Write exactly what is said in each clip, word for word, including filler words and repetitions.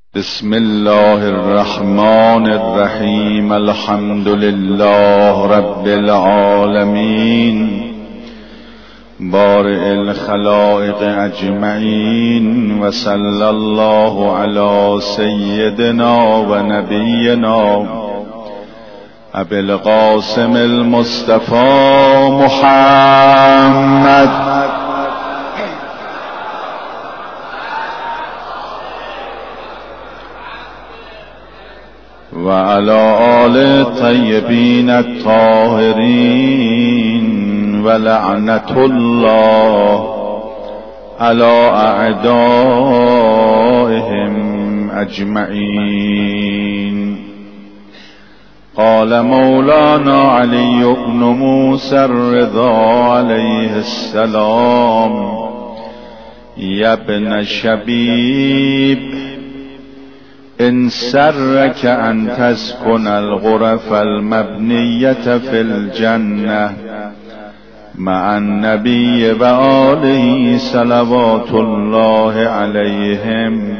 بسم الله الرحمن الرحیم. الحمد لله رب العالمین، بارئ الخلائق اجمعین، و صلی الله علی سیدنا و نبینا ابی القاسم المصطفى محمد و علی آل الطیبین الطاهرین، و لعنت الله علی اعدائهم اجمعین. قال مولانا علی بن موسی الرضا علیه السلام: یا ابن شبیب، ان سرک ان تسکن الغرف المبنیة فی الجنة مع النبی و آله صلوات الله علیهم،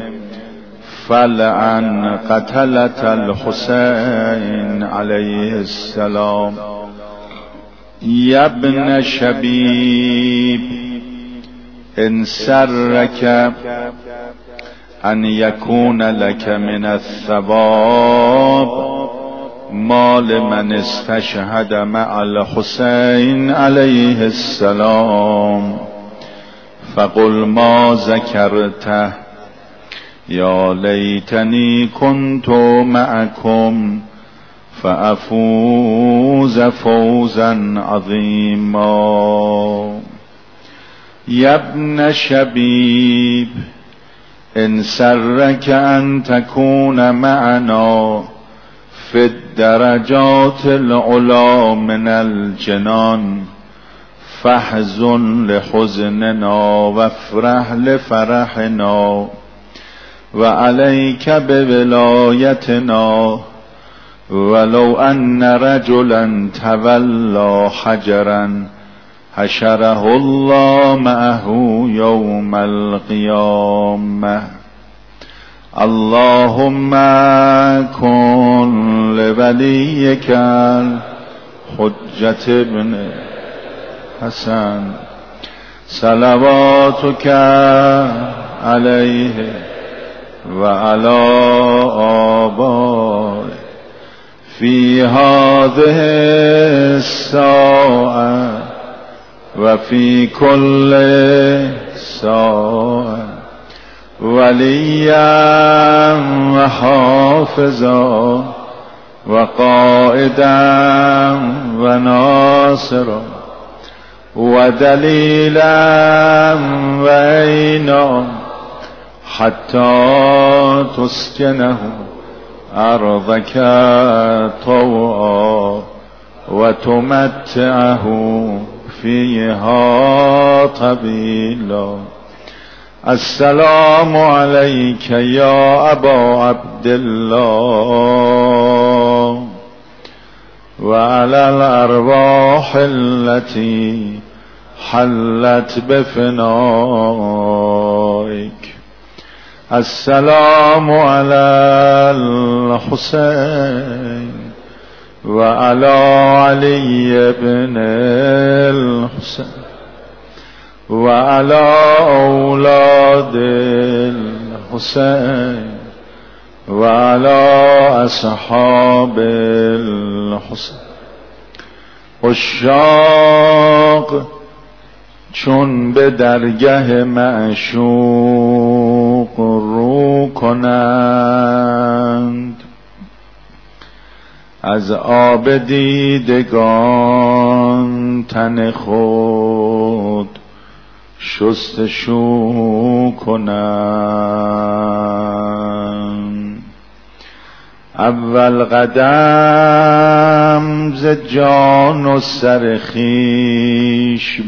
فلعن قتلة الحسین علیه السلام. یا ابن شبیب، ان سرک ان یکون لک من الثواب ما لمن استشهد مع الحسین علیه السلام، فقل ما ذکرته یا لیتنی کنت معکم فافوز فوزا عظیما. یا ابن شبیب، ان سرک ان تکون معنا فی الدرجات العلا من الجنان، فاحزن لحزننا وافرح لفرحنا، و علیک بولایتنا، ولو ان رجلا تولی حجرا حشره الله معه یوم القیامة. اللهم کن لولیک الحجة ابن حسن صلواتک علیه و علی آبائه فی هذه الساعة و فی کل ساعة ولیا و حافظا و قائدا و ناصرا و دلیلا و عینا حتی تسکنه ارضک طوعا و تمتعه فیها طویلا. السلام علیک یا ابا عبدالله و علی الارواح التي حلت بفنائک. السلام علی الحسین و علی علی بن الحسین و علی اولاد الحسین و علی اصحاب الحسین. عشاق چون به درگه معشوق رو کنند، از آب دیدگان تن خود شستشو کنند. اول قدم ز جان و سر خویش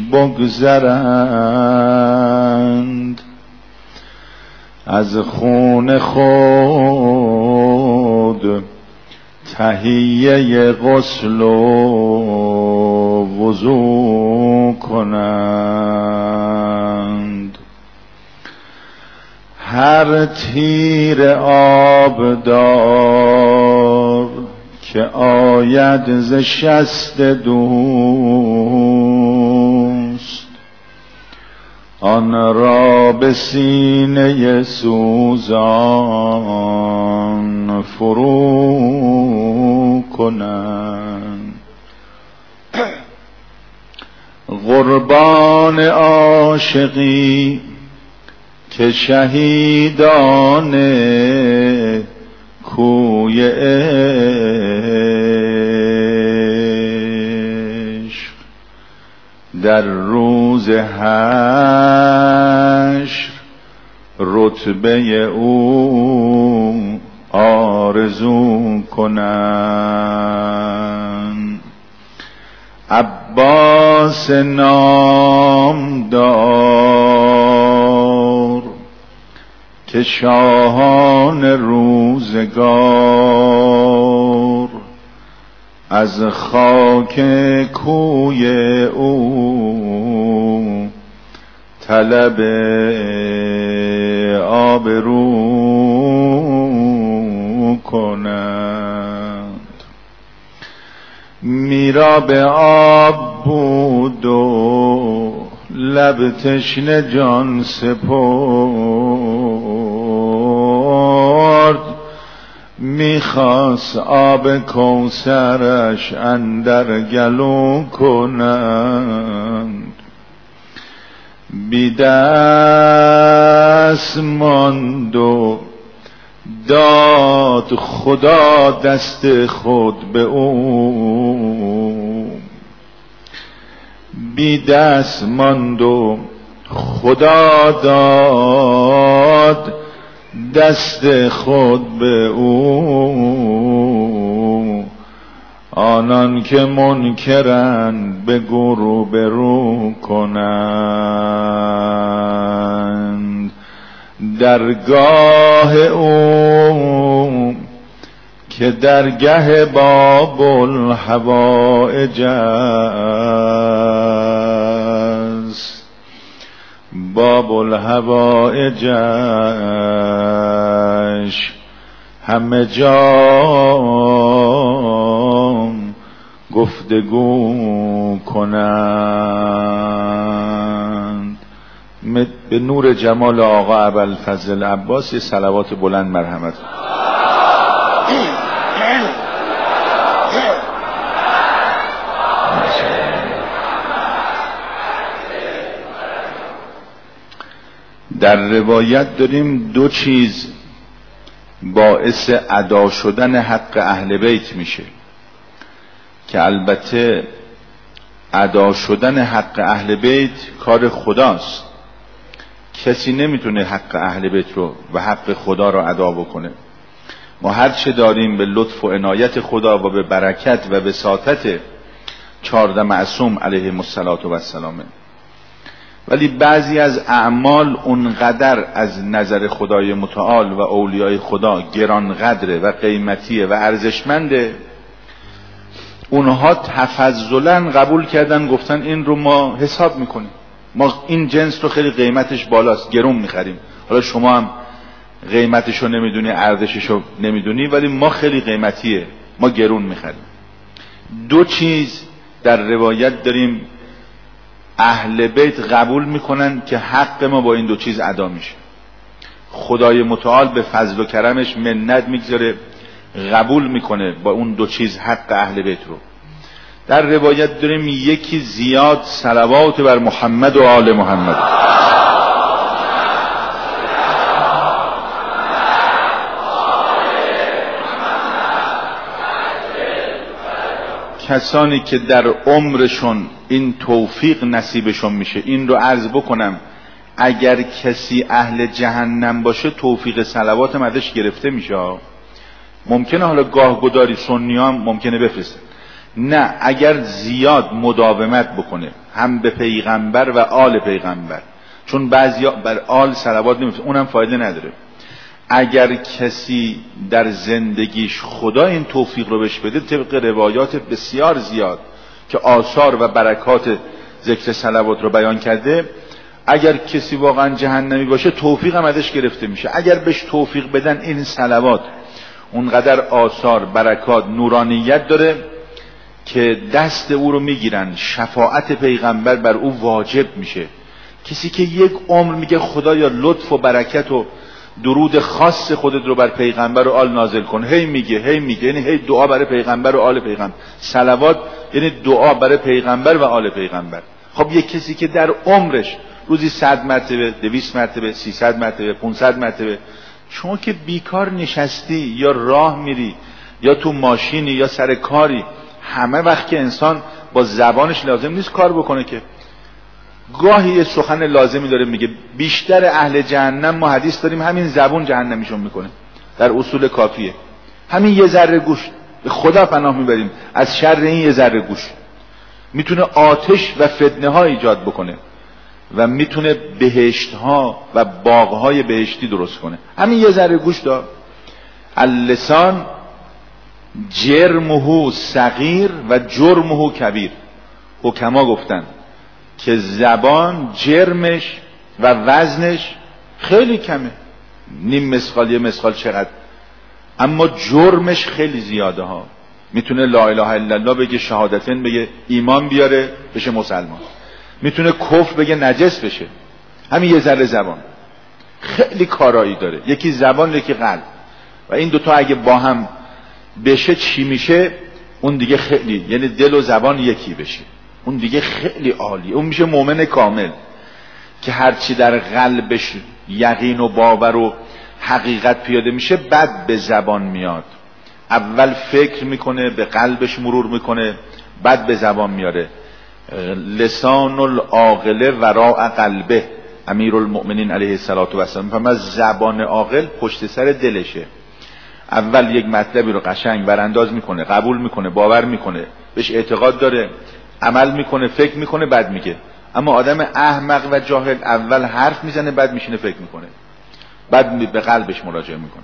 بگذرند، از خون خود تهیه غسل و وضو کنند. هر تیر آبدار که آید ز شست دوست، آن را به سینه سوزان فرو کنند. قربان عاشقی که شهیدان کوی عشق در روز حشر رتبه او آرزو کنند. عباس نامدار که شاهان روزگار از خاک کوی او طلب آبرو کنند. میرا به آب بود و لب تشنه جان سپرد، میخواست آب کوثرش اندر گلو کنند. بی دست ماند و داد خدا دست خود به او، بی دست ماند و خدا داد دست خود به او. آنان که منکرند به گرو برو کنند. درگاه او که درگه باب الحوائج است، باب الحوائجش همه جا گفتگو کنند. به نور جمال آقا ابوالفضل عباس یه صلوات بلند مرحمت. در روایت داریم دو چیز باعث ادا شدن حق اهل بیت میشه که البته ادا شدن حق اهل بیت کار خداست. کسی نمیتونه حق اهل بیت رو و حق خدا رو ادا بکنه. ما هر چه داریم به لطف و عنایت خدا و به برکت و وساطت چهارده معصوم علیهم السلام، ولی بعضی از اعمال اونقدر از نظر خدای متعال و اولیای خدا گرانقدره و قیمتیه و ارزشمنده، اونها تفضلا قبول کردن، گفتن این رو ما حساب میکنیم، ما این جنس رو خیلی قیمتش بالاست، گرون میخریم. حالا شما هم قیمتش رو نمیدونی، ارزشش رو نمیدونی، ولی ما خیلی قیمتیه، ما گرون میخریم. دو چیز در روایت داریم اهل بیت قبول میکنن که حق ما با این دو چیز ادا میشه. خدای متعال به فضل و کرمش منت میگذاره، قبول میکنه با اون دو چیز حق اهل بیت رو. در روایت داریم یکی زیاد صلوات بر محمد و آل محمد. کسانی که در عمرشون این توفیق نصیبشون میشه، این رو عرض بکنم، اگر کسی اهل جهنم باشه توفیق صلوات مدش گرفته میشه. ممکنه حالا گاه گداری سنی هم ممکنه بفرسته، نه، اگر زیاد مداومت بکنه هم به پیغمبر و آل پیغمبر، چون بعضی بر آل صلوات نمیفرسته، اونم فایده نداره. اگر کسی در زندگیش خدا این توفیق رو بهش بده، طبق روایات بسیار زیاد که آثار و برکات ذکر صلوات رو بیان کرده، اگر کسی واقعا جهنمی باشه توفیق هم ازش گرفته میشه. اگر بهش توفیق بدن این صلوات اونقدر آثار، برکات، نورانیت داره که دست او رو میگیرن، شفاعت پیغمبر بر او واجب میشه. کسی که یک عمر میگه خدایا لطف و برکت و درود خاص خودت رو بر پیغمبر و آل نازل کن، هی میگه هی میگه یعنی هی دعا برای پیغمبر و آل پیغمبر. صلوات یعنی دعا برای پیغمبر و آل پیغمبر. خب یک کسی که در عمرش روزی صد مرتبه، دویست مرتبه، سیصد مرتبه، پانصد مرتبه، شما که بیکار نشستی یا راه میری یا تو ماشینی یا سر کاری، همه وقت که انسان با زبانش لازم نیست کار بکنه که گاهی یه سخن لازمی داره میگه. بیشتر اهل جهنم ما حدیث داریم همین زبون جهنمیشون میکنه، در اصول کافیه. همین یه ذره گوش، به خدا پناه میبریم از شر این یه ذره گوش میتونه آتش و فتنه ها ایجاد بکنه و میتونه بهشت ها و باغ های بهشتی درست کنه. همین یه ذره گوش دا. اللسان جرمه صغیر و جرمه کبیر. حکما گفتن که زبان جرمش و وزنش خیلی کمه، نیم مسقال یه مسقال چقدر، اما جرمش خیلی زیاده ها. میتونه لا اله الا الله بگه، شهادتین بگه، ایمان بیاره بشه مسلمان، میتونه کفر بگه نجس بشه. همین یه ذره زبان خیلی کارایی داره. یکی زبان یکی قلب و این دوتا اگه با هم بشه چی میشه؟ اون دیگه خیلی، یعنی دل و زبان یکی بشه، اون دیگه خیلی عالی. اون میشه مؤمن کامل که هرچی در قلبش یقین و باور و حقیقت پیاده میشه بعد به زبان میاد. اول فکر میکنه، به قلبش مرور میکنه، بعد به زبان میاره. لسان العاقل وراء قلبه، امیرالمؤمنین علیه الصلاة و السلام میفهمه زبان عاقل پشت سر دلشه. اول یک مطلبی رو قشنگ برانداز میکنه، قبول میکنه، باور میکنه، بهش اعتقاد داره، عمل میکنه، فکر میکنه، بعد میگه. اما آدم احمق و جاهل اول حرف میزنه بعد میشینه فکر میکنه، بعد به قلبش مراجعه میکنه.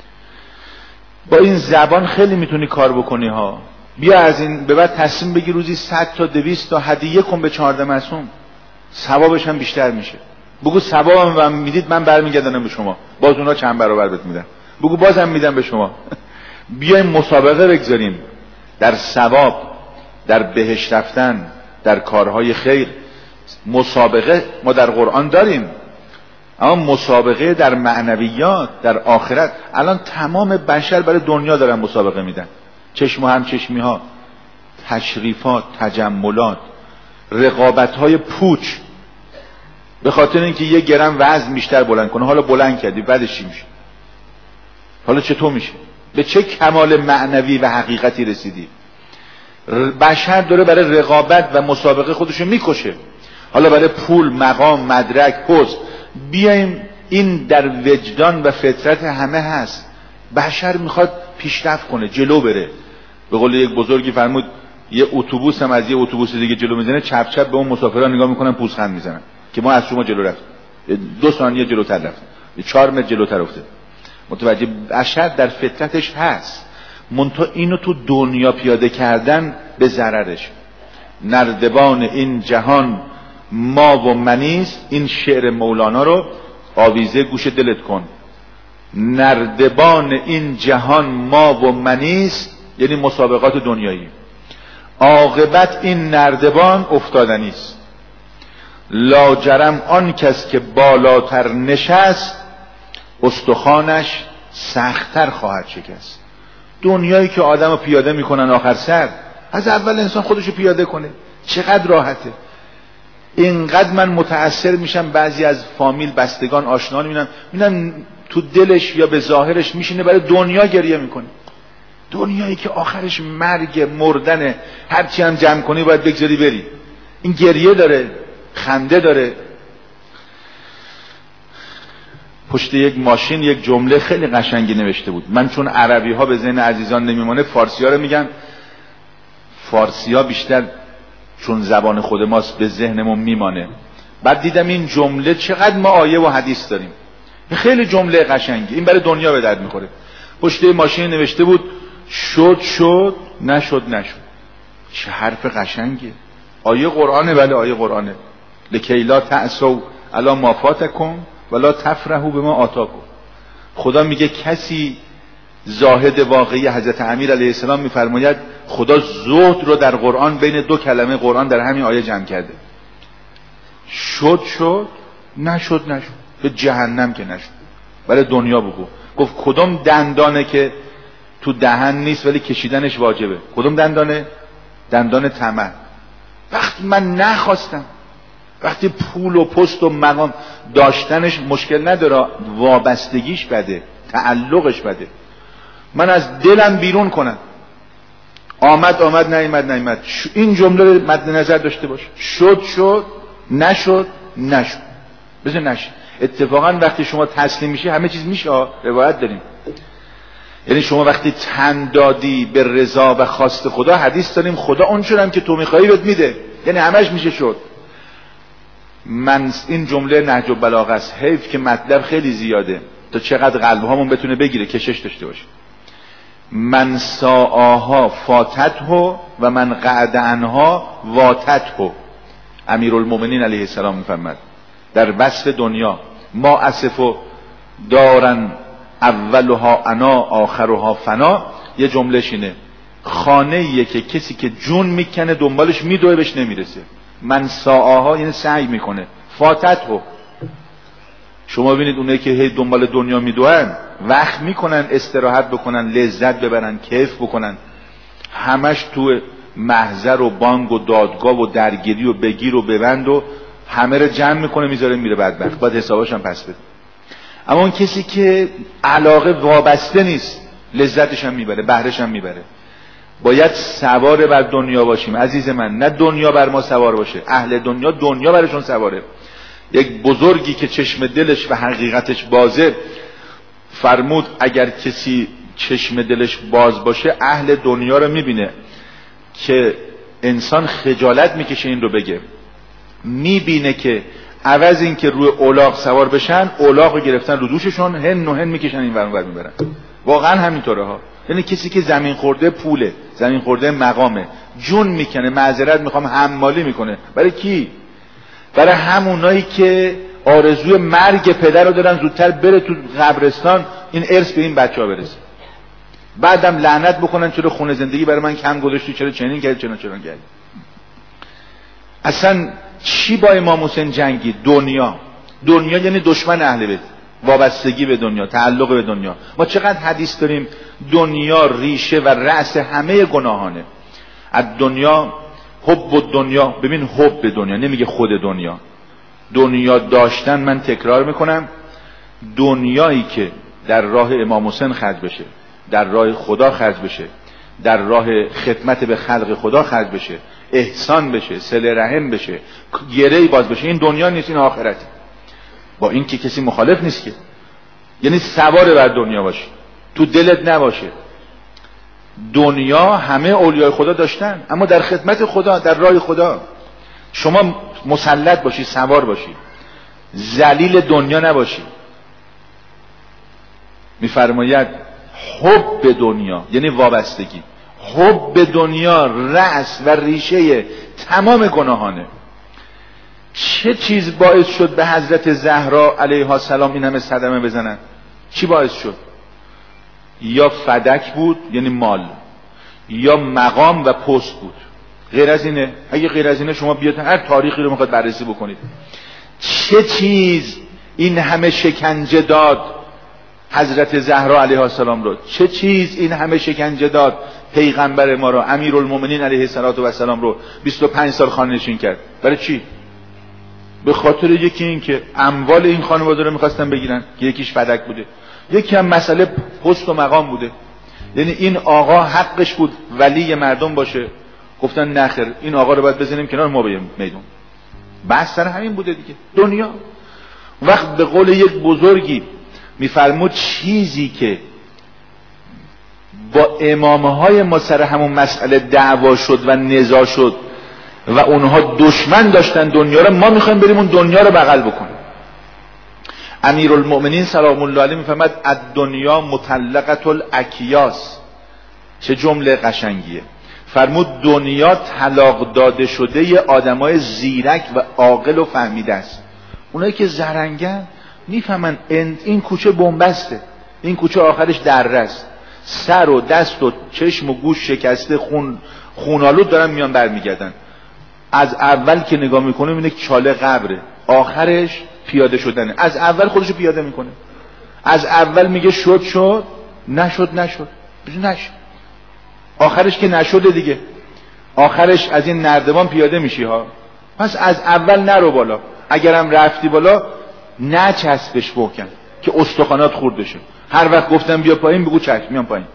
با این زبان خیلی میتونی کار بکنی ها. بیا از این به بعد تصمیم بگی روزی صد تا دویست تا هدیه کن به چهارده معصوم، ثوابش هم بیشتر میشه. بگو ثوابم میدید من برمیگردونم به شما، باز اونا چند برابر بهت میدن. بگو بازم میدم به شما. بیایم مسابقه بگذاریم در ثواب، در بهشت رفتن، در کارهای خیر. مسابقه ما در قرآن داریم، اما مسابقه در معنویات، در آخرت. الان تمام بشر برای دنیا دارن مسابقه میدن، چشم و همچشمی ها، تشریفات، تجملات، رقابت های پوچ، به خاطر اینکه یه گرم وزن بیشتر بلند کنه. حالا بلند کردی بعدش چی میشه؟ حالا چطور میشه؟ به چه کمال معنوی و حقیقتی رسیدی؟ بشر داره برای رقابت و مسابقه خودشو میکشه، حالا برای پول، مقام، مدرک، پست. بیایم این در وجدان و فطرت همه هست. بشر میخواد پیشرفت کنه، جلو بره. به قول یک بزرگی فرمود یه اتوبوس هم از یه اتوبوس دیگه جلو میزنه، چپ چپ به اون مسافران نگاه میکنن، پوزخند میزنن که ما از شما جلو رفتیم، دو ثانیه جلوتر رفتیم، چهار متر جلوتر افتاد. متوجه؟ بشر در فطرتش هست، منتها اینو تو دنیا پیاده کردن به ضررش. نردبان این جهان ما و منیست. این شعر مولانا رو آویزه گوش دلت کن. نردبان این جهان ما و منیست، یعنی مسابقات دنیایی. عاقبت این نردبان افتادنیست. لاجرم آن کس که بالاتر نشست، استخوانش سخت‌تر خواهد شکست. دنیایی که آدم رو پیاده میکنن آخر سر، از اول انسان خودشو پیاده کنه، چقدر راحته. اینقدر من متأثر میشم، بعضی از فامیل بستگان آشنان میبینم میبینم تو دلش یا به ظاهرش میشینه برای دنیا گریه میکنه. دنیایی که آخرش مرگ، مردنه، هرچی هم جمع کنی باید بگذاری بری. این گریه داره، خنده داره. پشت یک ماشین یک جمله خیلی قشنگی نوشته بود. من چون عربی ها به ذهن عزیزان نمیمونه، فارسی ها رو میگم. فارسی ها بیشتر چون زبان خود ماست به ذهنمون میمانه. بعد دیدم این جمله چقدر ما آیه و حدیث داریم، خیلی جمله قشنگی، این برای دنیا به درد میخوره. پشت ماشین نوشته بود شد شد، نشد نشد. چه حرف قشنگیه. آیه قرآنه، بله آیه قرآنه. لکی لا تأسوا الا ما فاتکم ولا تفرحوا بما آتاکم. خدا میگه کسی زاهد واقعی حضرت امیر علیه السلام میفرماید خدا زهد رو در قرآن بین دو کلمه قرآن در همین آیه جمع کرده. شد شد، نشد نشد، به جهنم که نشد. برای دنیا بگو. گفت کدوم دندانه که تو دهن نیست ولی کشیدنش واجبه؟ کدوم دندانه؟ دندان طمع. وقتی من نخواستم، وقتی پول و پست و مقام داشتنش مشکل نداره، وابستگیش بده، تعلقش بده. من از دلم بیرون کنم، آمد آمد، نیامد نیامد. این جمله رو مد نظر داشته باش. شد شد، نشد نشد، بذار نشه. اتفاقا وقتی شما تسلیم میشی همه چیز میشه. روایت داریم، یعنی شما وقتی تن دادی به رضا و خواست خدا، حدیث داریم خدا اون چونم که تو میخوایی بهت میده، یعنی همش میشه شد. من این جمله نهج البلاغه است، حیف که مطلب خیلی زیاده تا چقدر قلب هامون بتونه بگیره، کشش داشته باشه. من ساعاها فاتته و من قعد عنها واتته. امیرالمومنین علیه السلام میفرماد در وصف دنیا، ما اسفو دارن اولها انا آخرها فنا. یه جملهش اینه، خانه ایه که کسی که جون میکنه دنبالش میدوه بهش نمیرسه. من ساعاها یعنی سعی میکنه، فاتته. شما ببینید اونایی که هی دنبال دنیا میدوئن، وقت میکنن استراحت بکنن، لذت ببرن، کیف بکنن، همش تو محضر و بانگ و دادگاه و درگیری و بگیر و ببند و همه رو جمع میکنه میذاره میره بدبخت، باید حسابش هم پس بده. اما اون کسی که علاقه وابسته نیست، لذتش هم میبره، بهرش هم میبره. باید سوار بر دنیا باشیم عزیز من، نه دنیا بر ما سوار باشه. اهل دنیا دنیا برشون سواره. یک بزرگی که چشم دلش و حقیقتش بازه فرمود اگر کسی چشم دلش باز باشه اهل دنیا رو میبینه که انسان خجالت میکشه این رو بگه، میبینه که عوض این که روی اولاغ سوار بشن، اولاغ رو گرفتن رو دوششون، هن و هن میکشن این ور اون ور میبرن. واقعا همینطوره ها. یعنی کسی که زمین خورده پوله، زمین خورده مقامه، جون میکنه، معذرت میخوام، حمالی میکنه. برای کی؟ برای همونایی که آرزوی مرگ پدر رو دارن زودتر بره تو قبرستان، این ارث به این بچه ها برسه. بعدم لعنت بکنن چرا خونه زندگی برای من کم گذاشتی، چرا چنین کردی، چرا چرا کردی. اصلا چی با امام حسین جنگی؟ دنیا. دنیا یعنی دشمن اهل بیت، وابستگی به دنیا، تعلق به دنیا. ما چقدر حدیث داریم دنیا ریشه و رأس همه گناهانه. از دنیا حب و دنیا، ببین حب به دنیا، نمیگه خود دنیا. دنیا داشتن، من تکرار میکنم، دنیایی که در راه امام حسین خرج بشه، در راه خدا خرج بشه، در راه خدمت به خلق خدا خرج بشه، احسان بشه، صله رحم بشه، گره‌ای باز بشه، این دنیا نیست، این آخرته. با این که کسی مخالف نیست که، یعنی سوار بر دنیا باشه، تو دلت نباشه. دنیا همه اولیای خدا داشتن، اما در خدمت خدا، در راه خدا. شما مسلط باشی، سوار باشی، ذلیل دنیا نباشی. میفرماید حب به دنیا یعنی وابستگی. حب به دنیا رأس و ریشه تمام گناهانه. چه چیز باعث شد به حضرت زهرا علیها السلام این همه صدمه بزنن؟ چی باعث شد؟ یا فدک بود یعنی مال، یا مقام و پست بود. غیر از اینه؟ اگه غیر از اینه شما بیاد هر تاریخی رو میخواد بررسی بکنید. چه چیز این همه شکنجه داد حضرت زهرا علیها السلام رو؟ چه چیز این همه شکنجه داد پیغمبر ما رو، امیرالمومنین علیه السلام رو بیست و پنج سال خانه نشین کرد؟ برای چی؟ به خاطر یکی این که اموال این خانواده رو میخواستن بگیرن که یکیش فدک بوده، یکی هم مسئله پست و مقام بوده. یعنی این آقا حقش بود ولی مردم باشه، گفتن نخیر این آقا رو باید بزنیم کنار، ما بریم میدون. بحث سر همین بوده دیگه. دنیا وقت به قول یک بزرگی میفرمود چیزی که با امامهای ما سر همون مسئله دعوا شد و نزاع شد و اونها دشمن داشتن دنیا رو، ما میخوایم بریم اون دنیا رو بغل بکنیم. امیرالمؤمنین سلام الله علیه میفرماد الدنیا مطلقه الاکیاس. چه جمله قشنگیه. فرمود دنیا طلاق داده شده ی آدمای زیرک و عاقل و فهمیده است. اونایی که زرنگن میفهمن این کوچه بنبسته، این کوچه آخرش دره است، سر و دست و چشم و گوش شکسته، خون خونالود دارن میان برمیگردن. از اول که نگاه میکنه میبینه چاله قبره، آخرش پیاده شدنه. از اول خودشو پیاده میکنه، از اول میگه شد شد، نشد نشد، نشد، آخرش که نشده دیگه، آخرش از این نردبان پیاده میشی ها. پس از اول نرو بالا، اگرم رفتی بالا نچسبش محکم که استخوانات خورد بشه. هر وقت گفتم بیا پایین بگو چشم میام پایین.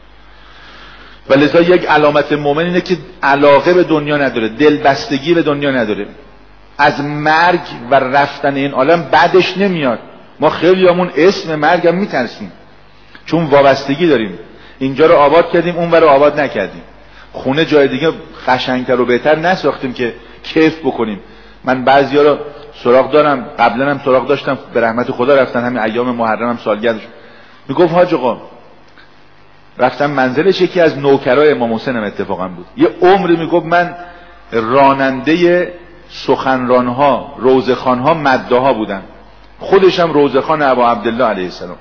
ولذا یک علامت مومن اینه که علاقه به دنیا نداره، دلبستگی به دنیا نداره، از مرگ و رفتن این عالم بعدش نمیاد. ما خیلی همون اسم مرگ هم میترسیم چون وابستگی داریم، اینجا رو آباد کردیم اون رو آباد نکردیم، خونه جای دیگه قشنگتر و بهتر نساختیم که کیف بکنیم. من بعضیا رو سراغ دارم، قبلا هم سراغ داشتم، به رحمت خدا رفتن، همین ایام محرم هم سالگردش، میگفت حاج آقا رفتم منزلش، یکی از نوکرای امام حسین هم اتفاقا بود، یه عمری میگفت من راننده سخنرانها روزخوانها مداها بودم، خودش هم روزخوان ابا عبدالله علیه السلام.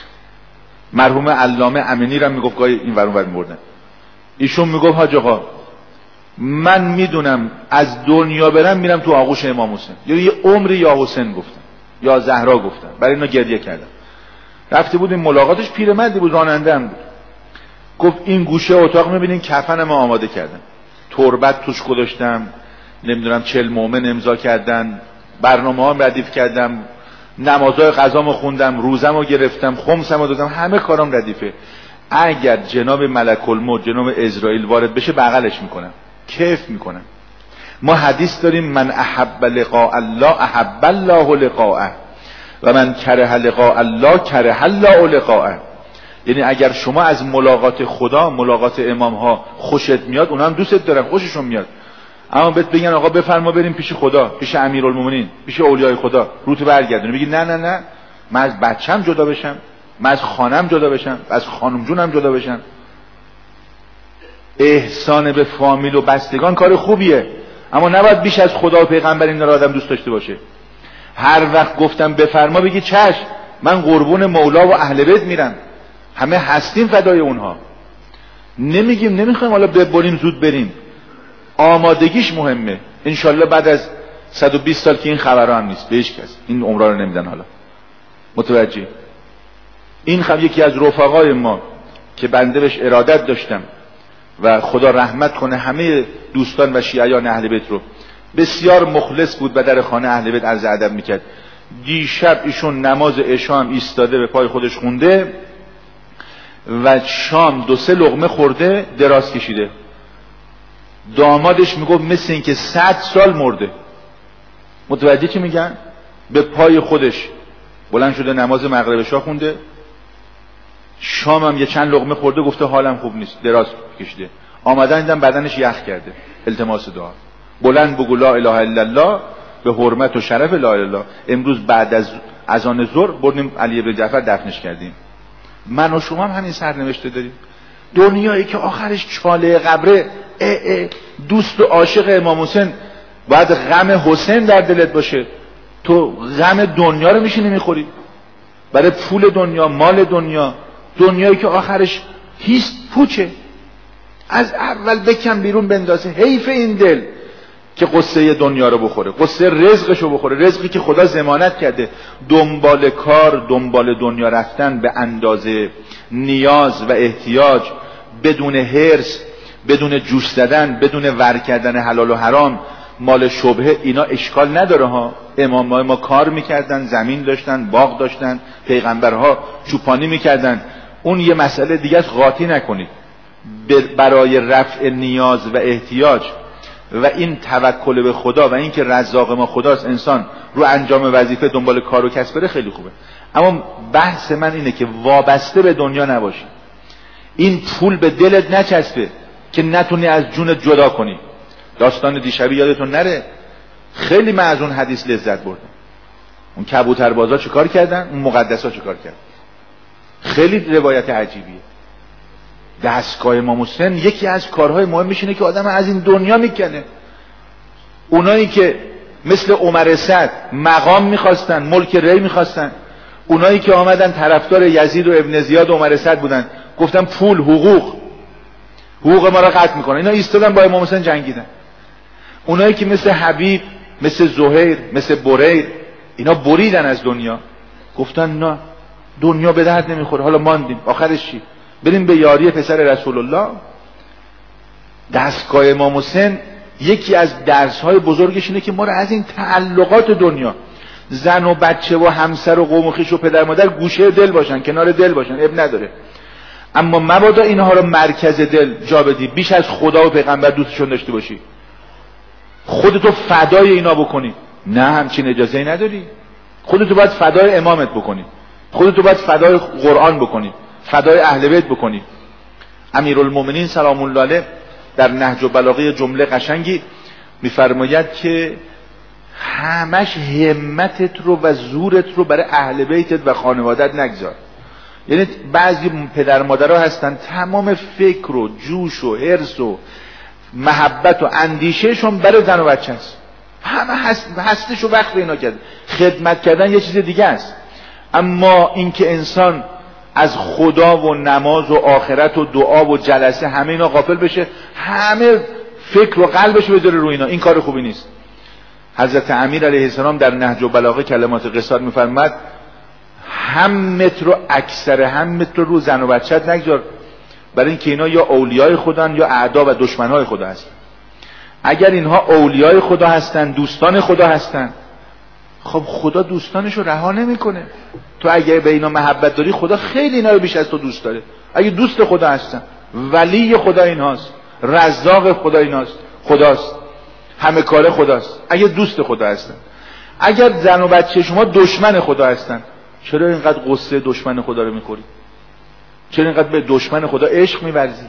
مرحوم علامه امینی هم میگفت گاهی این ور اون ور میبردن. ایشون میگفت حاج آقا من میدونم از دنیا برم میرم تو آغوش امام حسین، یا یه عمری یا حسین گفتم یا زهرا گفتم، برای اینا گریه کردم. رفته بود این ملاقاتش، پیرمردی بود، راننده هم بود. گفت این گوشه اتاق میبینین کفن ما آماده کردن، تربت توش گذاشتم، نمیدونم چل مومن امضا کردن، برنامه ها ردیف کردم، نمازهای قضامو خوندم، روزمو گرفتم، خمسمو دادم، همه کارام ردیفه. اگر جناب ملک الموت جناب اسرائیل وارد بشه بغلش میکنم، کیف میکنم. ما حدیث داریم من احب لقاء الله احب الله لقاءه و من کره لقاء الله کره الله لقاءه. یعنی اگر شما از ملاقات خدا، ملاقات امام ها خوشت میاد، اونا هم دوستت دارن، خوششون میاد، اما بهت بگن آقا بفرما بریم پیش خدا، پیش امیرالمومنین، پیش اولیای خدا، روتو برگردونی، میگی نه نه نه من از بچم جدا بشم، من از خانم جدا بشم، از خانم جونم جدا بشم. احسان به فامیل و بستگان کار خوبیه، اما نباید بیش از خدا و پیغمبر این رو آدم دوست داشته باشه. هر وقت گفتم بفرما بگی چشم، من قربون مولا و اهل بیت میرم، همه هستیم فدای اونها. نمیگیم نمیخوایم حالا ببریم زود بریم، آمادگیش مهمه. انشالله بعد از صد و بیست سال که این خبرها هم نیست به هیچ کس، این عمرها رو نمیدن. حالا متوجه این خب یکی از رفقای ما که بنده بهش ارادت داشتم و خدا رحمت کنه همه دوستان و شیعیان اهل بیت رو، بسیار مخلص بود و در خانه اهل بیت عرض ادب میکرد. دیشب ایشون نماز عشا هم ایستاده به پای خودش خونده و شام دو سه لقمه خورده دراز کشیده. دامادش میگفت مثل این که صد سال مرده. متوجه چی میگن؟ به پای خودش بلند شده نماز مغرب عشا خونده، شام هم یه چند لقمه خورده، گفته حالم خوب نیست، دراز کشیده. آمدن دیدن بدنش یخ کرده، التماس دعا. بلند بگو لا اله الا الله به حرمت و شرف لا اله الا الله. امروز بعد از اذان ظهر بردیم علی ابن جعفر دفنش کردیم. من و شما هم همین سرنوشته داریم. دنیایی که آخرش چاله قبره، اه اه دوست و عاشق امام حسین، باید غم حسین در دلت باشه. تو غم دنیا رو میشینی میخوری برای پول دنیا، مال دنیا، دنیایی که آخرش هیست پوچه. از اول بکن بیرون بندازه. حیف این دل که قصه دنیا رو بخوره، قصه رزقش رو بخوره، رزقی که خدا ضمانت کرده. دنبال کار، دنبال دنیا رفتن به اندازه نیاز و احتیاج، بدون حرص، بدون جوش زدن، بدون ور کردن حلال و حرام، مال شبهه، اینا اشکال نداره ها. امامای ما کار میکردن، زمین داشتن، باغ داشتن، پیغمبرها چوپانی میکردن. اون یه مسئله دیگه است، قاطی نکنید. برای رفع نیاز و احتیاج و این توکل به خدا و این که رزاق ما خداست، انسان رو انجام وظیفه دنبال کار و کسب بره خیلی خوبه. اما بحث من اینه که وابسته به دنیا نباشی. این پول به دلت نچسبه که نتونی از جونت جدا کنی. داستان دیشبی یادتون نره، خیلی من از اون حدیث لذت بردم. اون کبوتربازا چه کار کردن، اون مقدسا چه کار کردن. خیلی روایت عجیبیه. دستگاه امام حسین یکی از کارهای مهمش اینه که آدم از این دنیا میکنه. اونایی که مثل عمر سعد مقام میخواستن، ملک ری میخواستن. اونایی که آمدن طرفدار یزید و ابن زیاد و عمر سعد بودن، گفتن پول، حقوق حقوق ما را قطع میکنن، اینا ایستادن با امام حسین جنگیدن. اونایی که مثل حبیب، مثل زهیر، مثل بریر، اینا بریدن از دنیا، گفتن نه دنیا به درد نمیخوره، حالا ماندیم، آخرش چی؟ بریم به یاری پسر رسول الله. دستگاه امام حسین یکی از درس‌های بزرگش اینه که ما رو از این تعلقات دنیا، زن و بچه و همسر و قوم و خویش و پدر مادر گوشه دل باشن، کنار دل باشن، اب نداره، اما مبادا اینها رو مرکز دل جا بدی، بیش از خدا و پیغمبر دوستشون داشته باشی، خودتو فدای اینا بکنی. نه، همچین اجازه‌ای نداری. خودتو باید فدای امامت بکنی، خودتو باید فدای قرآن بکنی، فدای اهل بیت بکنی. امیرالمومنین سلام الله علیه در نهج البلاغه جمله قشنگی میفرماید که همش همتت رو و زورت رو برای اهل بیتت و خانوادت نگذار. یعنی بعضی پدر مادرها هستن تمام فکر و جوش و حرص و محبت و اندیشهشون برای زن و بچه است، همه هست هستش و وقت اینا کرد. خدمت کردن یه چیز دیگه است، اما اینکه انسان از خدا و نماز و آخرت و دعا و جلسه همه اینا غافل بشه، همه فکر و قلبش بذاره روی اینا، این کار خوبی نیست. حضرت امیر علیه السلام در نهج البلاغه کلمات قصار میفرماد همت رو، اکثر همت رو رو زن و بچت نگذار، برای اینکه اینا یا اولیای خدان یا اعدا و دشمنای خدا هستن. اگر اینها اولیای خدا هستن، دوستان خدا هستن، خب خدا دوستانش رو رها نمیکنه. تو اگه به اینا محبت داری، خدا خیلی اینا رو بیش از تو دوست داره. اگه دوست خدا هستن، ولی خدا اینهاست، رزاق خدا ایناست، خداست، همه کار خداست. اگه دوست خدا هستن، اگر زن و بچه شما دشمن خدا هستن، چرا اینقدر قصه دشمن خدا رو میخوری؟ چرا اینقدر به دشمن خدا عشق می‌ورزی؟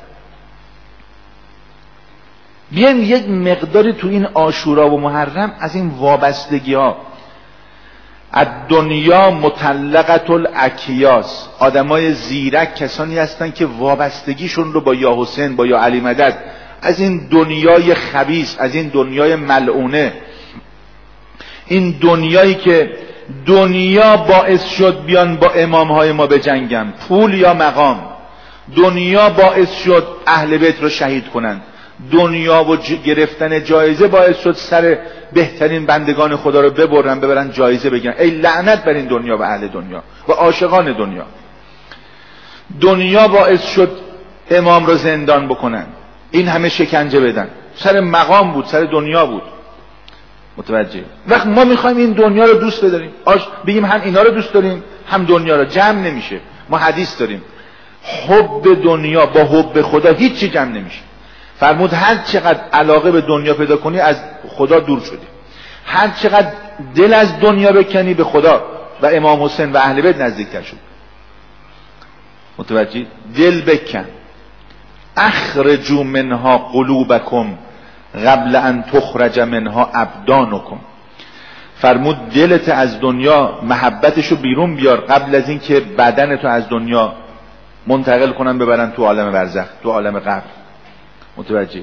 بیایم یک مقداری تو این عاشورا و محرم از این وابستگی ها. از دنیا مطلقت الاکیاس، آدمای زیرک کسانی هستن که وابستگیشون رو با یا حسین، با یا علی مدد، از این دنیای خبیث، از این دنیای ملعونه، این دنیایی که دنیا باعث شد بیان با امامهای ما بجنگن، پول یا مقام، دنیا باعث شد اهل بیت رو شهید کنن، دنیا و ج... گرفتن جایزه باعث شد سر بهترین بندگان خدا رو ببرن، ببرن جایزه بگیرن. ای لعنت بر این دنیا و اهل دنیا و عاشقان دنیا. دنیا باعث شد امام رو زندان بکنن، این همه شکنجه بدن، سر مقام بود، سر دنیا بود. متوجه؟ وقت ما میخوایم این دنیا رو دوست بداریم، آش بگیم هم اینا رو دوست داریم هم دنیا رو، جمع نمیشه. ما حدیث داریم حب دنیا با حب خدا هیچی جمع نمیشه. فرمود هر چقدر علاقه به دنیا پیدا کنی از خدا دور شدی، هر چقدر دل از دنیا بکنی به خدا و امام حسین و اهل بیت نزدیکتر شد. متوجه؟ دل بکن. اخرجوا منها قلوبکم قبل ان تخرج منها ابدانکم. فرمود دلت از دنیا محبتشو بیرون بیار قبل از اینکه بدنتو از دنیا منتقل کنن ببرن تو عالم برزخ، تو عالم قبر. متوجه؟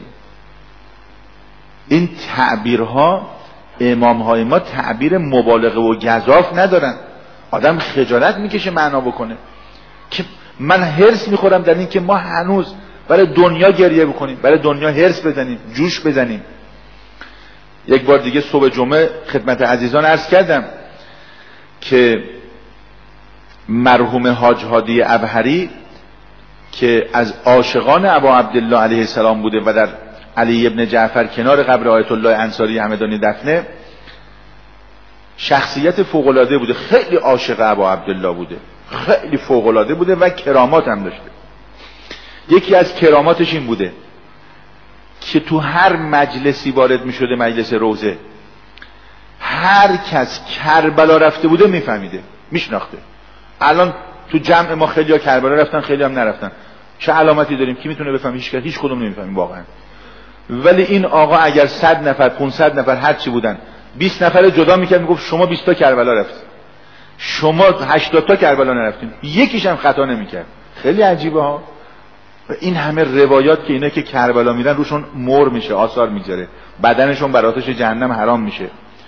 این تعبیرها امامهای ما تعبیر مبالغه و گزاف ندارن. آدم خجالت میکشه معنا بکنه که من هرس میخورم در این که ما هنوز برای دنیا گریه بکنیم، برای دنیا هرس بزنیم، جوش بزنیم. یک بار دیگه صبح جمعه خدمت عزیزان عرض کردم که مرحوم حاج هادی ابهری که از عاشقان ابا عبدالله علیه السلام بوده و در علی ابن جعفر کنار قبر آیت الله انصاری همدانی دفنه، شخصیت فوق‌العاده بوده، خیلی عاشق ابا عبدالله بوده، خیلی فوق‌العاده بوده و کرامات هم داشته. یکی از کراماتش این بوده که تو هر مجلسی وارد می شده، مجلس روزه، هر کس کربلا رفته بوده میفهمیده، میشناخته. الان تو جمع ما خیلی ها کربلا رفتن، خیلی هم نرفتن، چه علامتی داریم که میتونه بفهمه؟ هیچ هیچ کدوم نمیفهمیم واقعا. ولی این آقا اگر صد نفر پانصد نفر هر چی بودن بیست نفر جدا میکرد، میگفت شما بیست تا کربلا رفتید، شما هشتاد تا کربلا نرفتید، یکیش هم خطا نمیکرد. خیلی عجیبه ها. و این همه روایات که اینا که کربلا میرن روشون مر میشه، آثار میذاره، بدنشون بر آتش جهنم حرام میشه،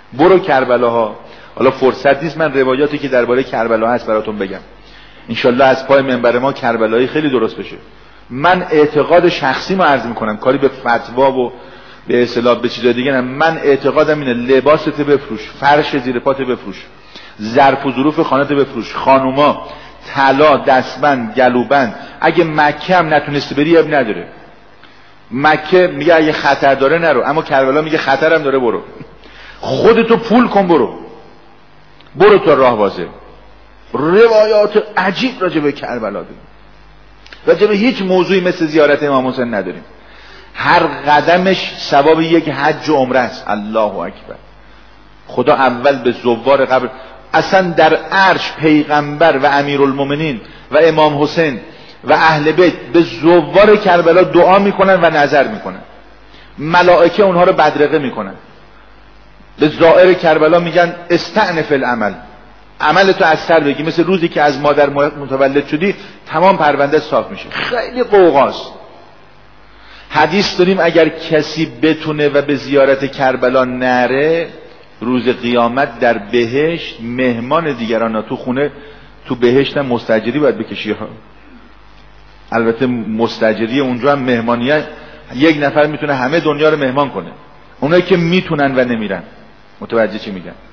برو کربلا ها. حالا فرصت نیست من روایاتی که درباره کربلا هست براتون بگم، انشالله از پای منبر ما کربلایی خیلی درست بشه. من اعتقاد شخصی ما عرض میکنم، کاری به فتوا و به اصطلاح به چیزای دیگه نه. من اعتقادم اینه لباست بفروش، فرش زیر پات بفروش، ظرف و ظروف خانت بفروش، خانوما طلا، دستبند، گلوبند. اگه مکه هم نتونستی بری اب نداره، مکه میگه اگه خطر داره نرو، اما کربلا میگه خطر هم داره برو. خودتو پول کن برو، برو تا راه بازه. روایات عجیب راجع به کربلا داریم، راجع به هیچ موضوعی مثل زیارت امام حسین نداریم. هر قدمش ثواب یک حج و عمره است. الله اکبر. خدا اول به زوار قبر، اصلا در عرش پیغمبر و امیرالمومنین و امام حسین و اهل بیت به زوار کربلا دعا میکنن و نظر میکنن، ملائکه اونها رو بدرقه میکنن. به زائر کربلا میگن استأنف العمل، عمل تو از سر بگی، مثل روزی که از مادر متولد شدی تمام پرونده صاف میشه. خیلی قوقاست. حدیث داریم اگر کسی بتونه و به زیارت کربلا نره، روز قیامت در بهشت مهمان دیگران، تو خونه تو بهشت هم مستاجری باید بکشی ها. البته مستاجری اونجا هم مهمانیه، یک نفر میتونه همه دنیا رو مهمان کنه. اونایی که میتونن و نمیرن، متوجه چی میگن؟